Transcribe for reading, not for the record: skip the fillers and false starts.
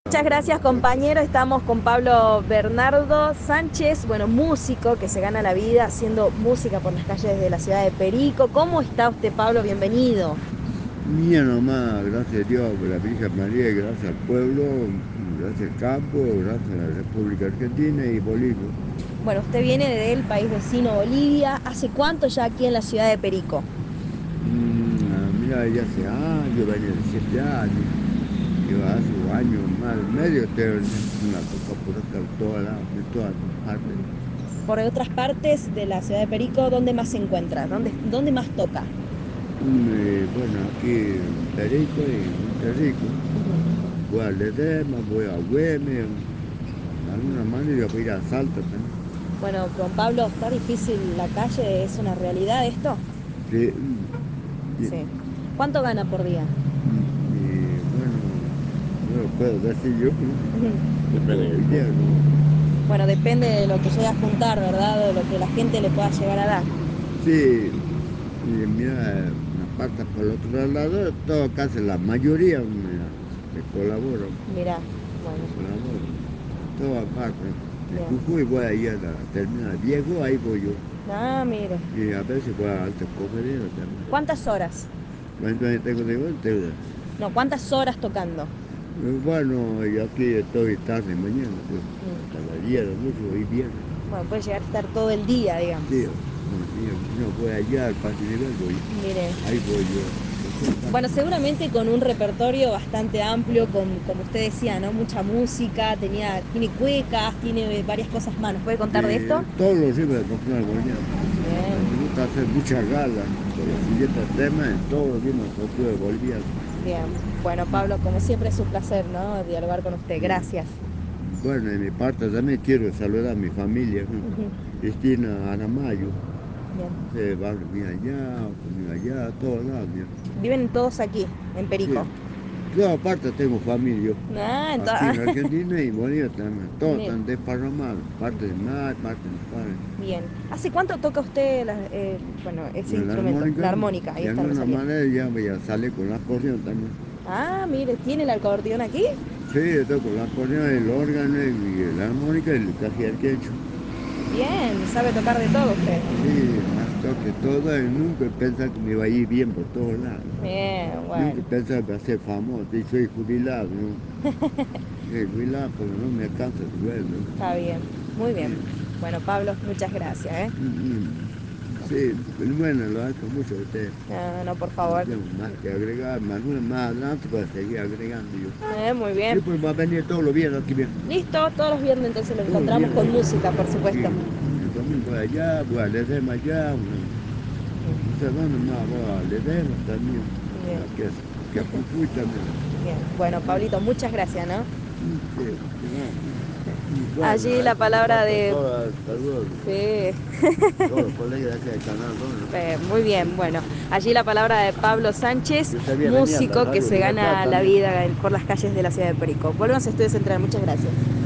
Muchas gracias, compañero. Estamos con Pablo Bernardo Sánchez, bueno, músico que se gana la vida haciendo música por las calles de la ciudad de Perico. ¿Cómo está usted, Pablo? Bienvenido. Mía nomás, gracias a Dios, por la Virgen María, y gracias al pueblo, gracias al campo, gracias a la República Argentina y Bolivia. Bueno, usted viene del país vecino Bolivia. ¿Hace cuánto ya aquí en la ciudad de Perico? Mira, ya hace años, yo venía de 7 años, yo hace un año más, medio, tengo una toca por acá, de todas partes. Por otras partes de la ciudad de Perico, ¿dónde más se encuentra? ¿Dónde más toca? Bueno, aquí en Perico y en Monterrico, voy a Ledesma, voy a Güemes, de alguna manera voy a ir a Salta también. Bueno, don Pablo, está difícil la calle, ¿es una realidad esto? Sí, Sí. ¿Cuánto gana por día? bueno, no lo puedo decir yo, ¿no? Depende Porque del hoy día puesto. no. Bueno, depende de lo que llegue a juntar, ¿verdad? De lo que la gente le pueda llegar a dar. Sí, y mira, aparte por el otro lado, todo, casi la mayoría me colaboran, Mirá, me bueno, colaboran. Todo aparte. De bien. Jujuy voy ahí a la terminal viejo, ahí voy yo. Ah, mire. Y a veces voy a Alta Comedero también. ¿Cuántas horas? Bueno, tengo de vuelta. No, ¿cuántas horas tocando? Bueno, y aquí estoy tarde mañana, pues, hasta Mm. las 10 de la noche, hoy viernes. Bueno, puede llegar a estar todo el día, digamos. Sí, todo el día. No, voy allá al Parque Nivel, voy. Mire. Ahí voy yo. De todas Bueno, partes. seguramente con un repertorio bastante amplio, como usted decía, ¿no? Mucha música, tiene cuecas, tiene varias cosas más. ¿Nos puede contar de esto? Todos los ritmos de folclore boliviano. Me Bien, gusta hacer mucha gala con los siguientes temas en todos los ritmos de folclore boliviano. bien. Bueno, Pablo, como siempre es un placer, ¿no? Dialogar con usted. Sí. Gracias. Bueno, de mi parte también quiero saludar a mi familia, ¿no? Ujú. Cristina Aramayo, Bien. de barrio mío allá, otro mío allá, a todos lados, mira. Viven todos aquí, en Perico. Sí, toda parte tengo familia. Ah, Aquí entonces, en Argentina y Bolivia también. Todos mire, están desparramados. Parte de mi madre, parte de mi padre. bien. ¿Hace cuánto toca usted bueno, ese La instrumento? La armónica, armónica, ahí de está, me alguna salía. manera ya voy a salir con la acordeón también. Ah, mire, ¿tiene el acordeón aquí? Sí, yo toco la acordeón, el órgano y la armónica y el cajier quecho. Bien, sabe tocar de todo usted. Sí, más toque todo y nunca pensé que me iba a ir bien por todos lados. Bien, Nunca bueno. pensé que iba a ser famoso y soy jubilado, ¿no? Soy jubilado porque no me alcanza el sueldo, ¿no? Está bien, muy bien. Sí, Bueno, Pablo, muchas gracias, ¿eh? sí, bueno, lo hago mucho a usted. No, no, por No favor. tengo más que agregar, más adelante para seguir agregando yo. Muy Sí, bien. pues va a venir todos los viernes aquí bien. Listo, todos los viernes entonces lo Todos los encontramos con viernes. música, por supuesto. Sí, el domingo voy allá, voy a Ledesma allá, no sé dónde más, voy a Ledesma también, Bien, aquí a Jujuy también. bien. Bueno, Sí, Pablito, muchas gracias, ¿no? sí, no. Bueno, Allí ahí la por mi palabra parte, de... todos, saludos Sí. a todos los colegas de aquí del Canal 2, ¿no? Muy bien, bueno, allí la palabra de Pablo Sánchez, Y usted viene venía a la músico que Radio se Libertad gana la también. vida por las calles de la ciudad de Perico. Volvemos a Estudios Central, muchas gracias.